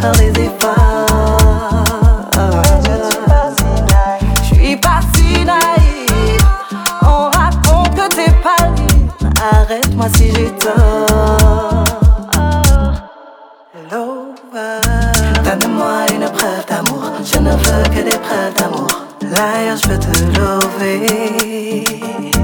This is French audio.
faire des efforts. Je suis pas si naïve. On raconte que t'es pas libre. Arrête-moi si j'ai tort. Lover, donne-moi une preuve d'amour. Je ne veux que des preuves d'amour. Là, je veux te lover.